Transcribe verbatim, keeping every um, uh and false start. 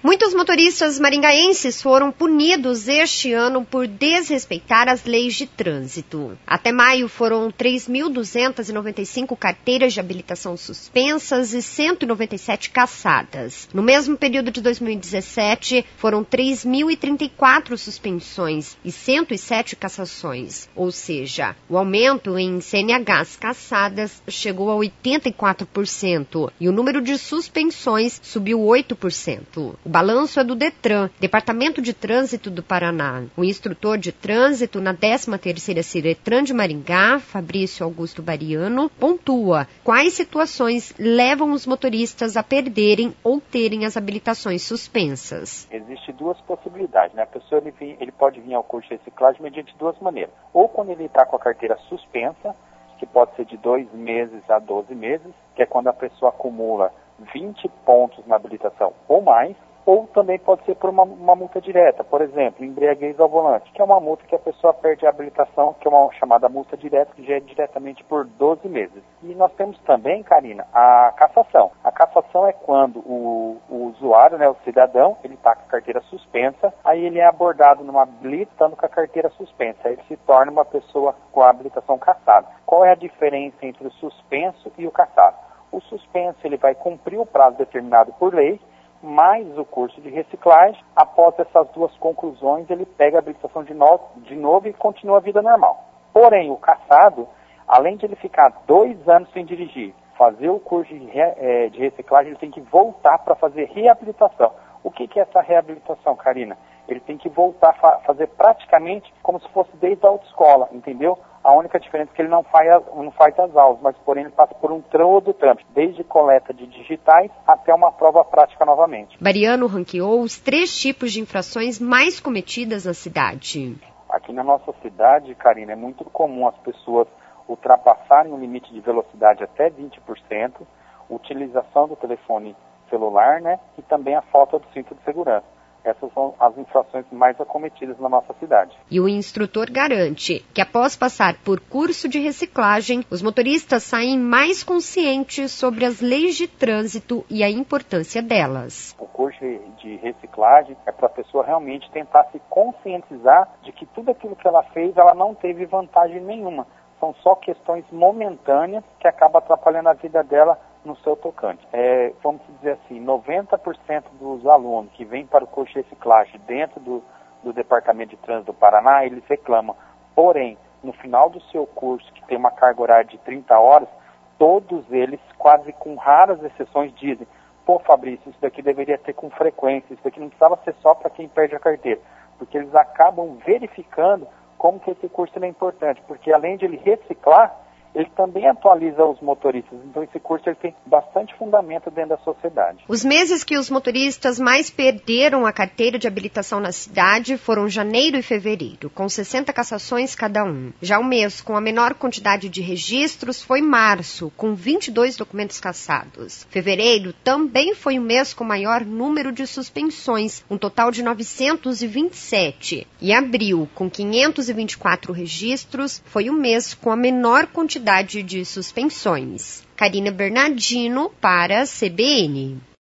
Muitos motoristas maringaenses foram punidos este ano por desrespeitar as leis de trânsito. Até maio foram três mil duzentas e noventa e cinco carteiras de habilitação suspensas e cento e noventa e sete cassadas. No mesmo período de dois mil e dezessete, foram três mil e trinta e quatro suspensões e cento e sete cassações. Ou seja, o aumento em C N Hs cassadas chegou a oitenta e quatro por cento e o número de suspensões subiu oito por cento. O balanço é do Detran, Departamento de Trânsito do Paraná. O instrutor de trânsito na décima terceira Ciretran de Maringá, Fabrício Augusto Bariano, pontua quais situações levam os motoristas a perderem ou terem as habilitações suspensas. Existem duas possibilidades, né? A pessoa ele, vem, ele pode vir ao curso de reciclagem mediante duas maneiras. Ou quando ele está com a carteira suspensa, que pode ser de dois meses a doze meses, que é quando a pessoa acumula vinte pontos na habilitação ou mais, ou também pode ser por uma, uma multa direta, por exemplo, embriaguez ao volante, que é uma multa que a pessoa perde a habilitação, que é uma chamada multa direta, que já é diretamente por doze meses. E nós temos também, Karina, a cassação. A cassação é quando o, o usuário, né, o cidadão, ele está com a carteira suspensa, aí ele é abordado numa blitz, estando com a carteira suspensa, aí ele se torna uma pessoa com a habilitação cassada. Qual é a diferença entre o suspenso e o cassado? O suspenso ele vai cumprir o prazo determinado por lei, mais o curso de reciclagem. Após essas duas conclusões, ele pega a habilitação de novo, de novo e continua a vida normal. Porém, o cassado, além de ele ficar dois anos sem dirigir, fazer o curso de, re, de reciclagem, ele tem que voltar para fazer reabilitação. O que, que é essa reabilitação, Karina? Ele tem que voltar a fazer praticamente como se fosse desde a autoescola, entendeu? A única diferença é que ele não faz, não faz as aulas, mas porém ele passa por um todo trâmite, desde coleta de digitais até uma prova prática novamente. Bariano ranqueou os três tipos de infrações mais cometidas na cidade. Aqui na nossa cidade, Karina, é muito comum as pessoas ultrapassarem o limite de velocidade até vinte por cento, utilização do telefone celular, né, e também a falta do cinto de segurança. Essas são as infrações mais acometidas na nossa cidade. E o instrutor garante que após passar por curso de reciclagem, os motoristas saem mais conscientes sobre as leis de trânsito e a importância delas. O curso de reciclagem é para a pessoa realmente tentar se conscientizar de que tudo aquilo que ela fez, ela não teve vantagem nenhuma. São só questões momentâneas que acabam atrapalhando a vida dela no seu tocante. É, vamos dizer assim, noventa por cento dos alunos que vêm para o curso de reciclagem dentro do, do Departamento de Trânsito do Paraná, eles reclamam. Porém, no final do seu curso, que tem uma carga horária de trinta horas, todos eles, quase com raras exceções, dizem: pô, Fabrício, isso daqui deveria ter com frequência, isso daqui não precisava ser só para quem perde a carteira. Porque eles acabam verificando como que esse curso é importante, porque além de ele reciclar, ele também atualiza os motoristas. Então esse curso ele tem bastante fundamento dentro da sociedade. Os meses que os motoristas mais perderam a carteira de habilitação na cidade foram janeiro e fevereiro, com sessenta cassações cada um. Já o mês com a menor quantidade de registros foi março, com vinte e dois documentos cassados. Fevereiro também foi o mês com maior número de suspensões, um total de novecentos e vinte e sete. E abril, com quinhentos e vinte e quatro registros, foi o mês com a menor quantidade de suspensões. Karina Bernardino para a C B N.